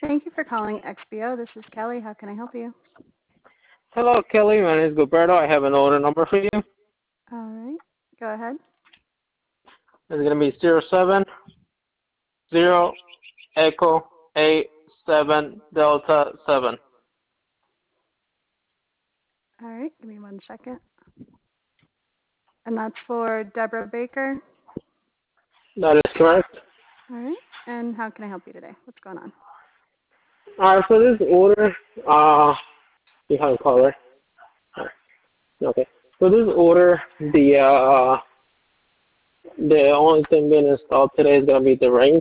Thank you for calling XBO. This is Kelly. How can I help you? Hello, Kelly. My name is Gilberto. I have an order number for you. It's All right. Go ahead. going to be 070 Echo 87 Delta 7. All right. Give me 1 second. And that's for Deborah Baker. That is correct. All right. And how can I help you today? What's going on? All right, for this order, you have a caller. Okay. For this order, the only thing being installed today is going to be the range.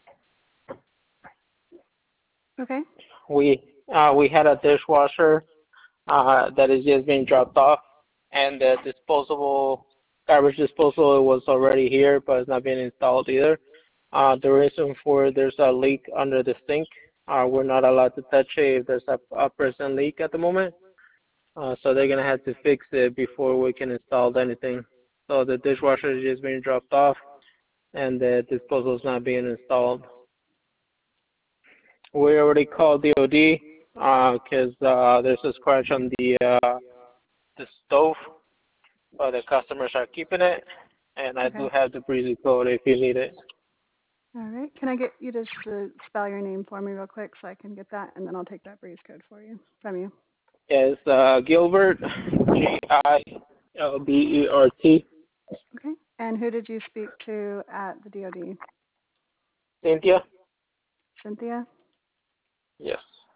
Okay. We had a dishwasher that is just being dropped off, and the garbage disposal was already here, but it's not being installed either. The reason for there's a leak under the sink. We're not allowed to touch it if there's a present leak at the moment. So they're gonna have to fix it before we can install anything. So the dishwasher is just being dropped off, and the disposal is not being installed. We already called DOD because there's a scratch on the stove, but the customers are keeping it, and I do have the breezy code if you need it. All right. Can I get you to spell your name for me real quick so I can get that, and then I'll take that breeze code from you. Yes, Gilbert, Gilbert. Okay. And who did you speak to at the DOD? Cynthia? Cynthia? Yes.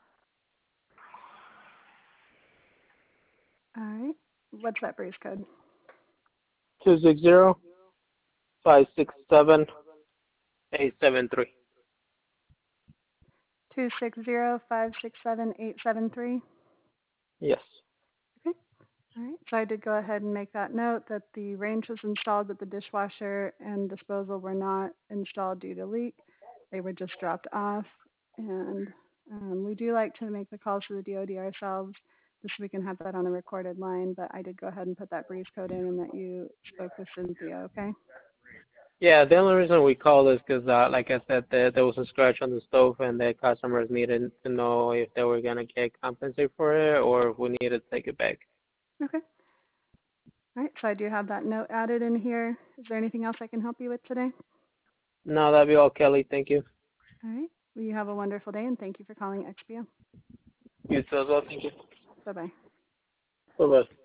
All right. What's that breeze code? 260-567-873. 260-567-873? Yes. Okay. All right. So I did go ahead and make that note that the range was installed, but the dishwasher and disposal were not installed due to leak. They were just dropped off. And we do like to make the calls to the DOD ourselves just so we can have that on a recorded line. But I did go ahead and put that breeze code in and that you spoke with Cynthia, okay? Yeah, the only reason we called is because, like I said, there was a scratch on the stove, and the customers needed to know if they were going to get compensated for it or if we needed to take it back. Okay. All right. So I do have that note added in here. Is there anything else I can help you with today? No, that'd be all, Kelly. Thank you. All right. Well, you have a wonderful day, and thank you for calling XBO. You too as well. Thank you. Bye-bye. Bye-bye.